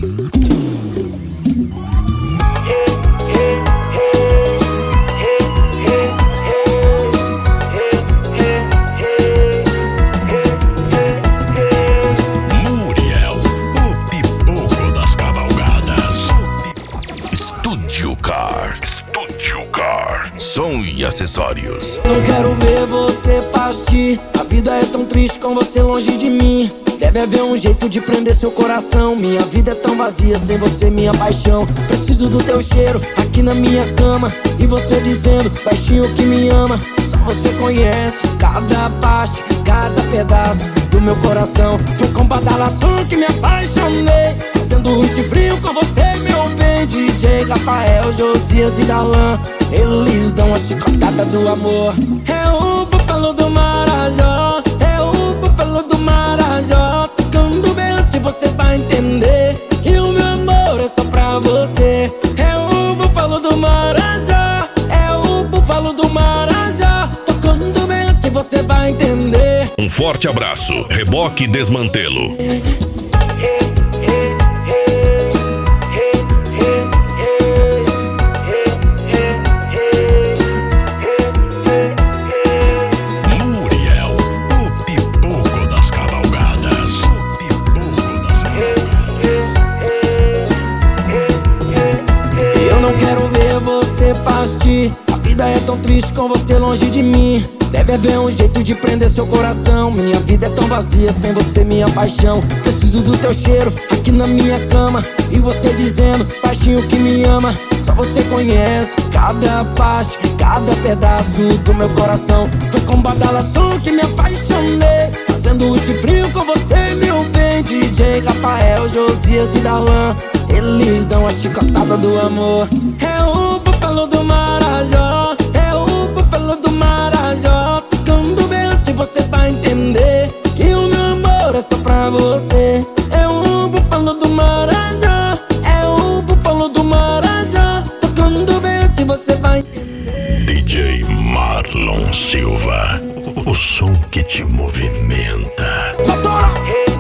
Studio Car, som e acessórios. Não quero ver você partir. A vida é tão triste com você longe de mim. Deve haver um jeito de prender seu coração. Minha vida é tão vazia sem você, minha paixão. Preciso do teu cheiro aqui na minha cama. E você dizendo baixinho que me ama. Só você conhece cada parte, cada pedaço do meu coração. Foi com badalação que me apaixonei, fazendo rush frio com você, meu bem. DJ Rafael, Josias e Darlan, eles dão a chicotada do amor. É o búfalo do Marajó, é o búfalo do Marajó. Tocando bem antes você vai entender que o meu amor é só pra você. É o búfalo do Marajó, é o búfalo do Marajó. Tocando bem antes você vai entender. Um forte abraço, Reboque Desmantelo. A vida é tão triste com você longe de mim. Deve haver um jeito de prender seu coração. Minha vida é tão vazia sem você, minha paixão. Preciso do teu cheiro aqui na minha cama. E você dizendo baixinho que me ama. Só você conhece cada parte, cada pedaço do meu coração. Foi com badalação que me apaixonei, fazendo rush frio com você, meu bem. DJ Rafael, Josias e Darlan, eles dão a chicotada do amor. É o búfalo do Marajó, é o búfalo do Marajó. Tocando bem antes você vai entender que o meu amor é só pra você. É o búfalo do Marajó, é o búfalo do Marajó. Tocando bem antes você vai entender. DJ Marlon Silva, o som que te movimenta. Motora!